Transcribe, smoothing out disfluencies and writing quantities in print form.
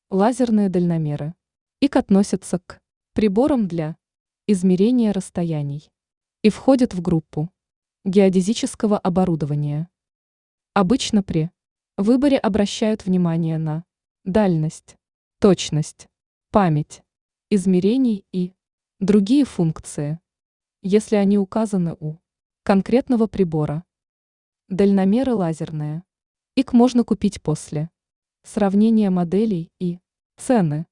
Лазерные дальномеры. ИК относятся к приборам для измерения расстояний и входят в группу геодезического оборудования. Обычно при выборе обращают внимание на дальность, точность, память, измерений и другие функции, если они указаны у конкретного прибора. Дальномеры лазерные. ИК можно купить после сравнения моделей и цены.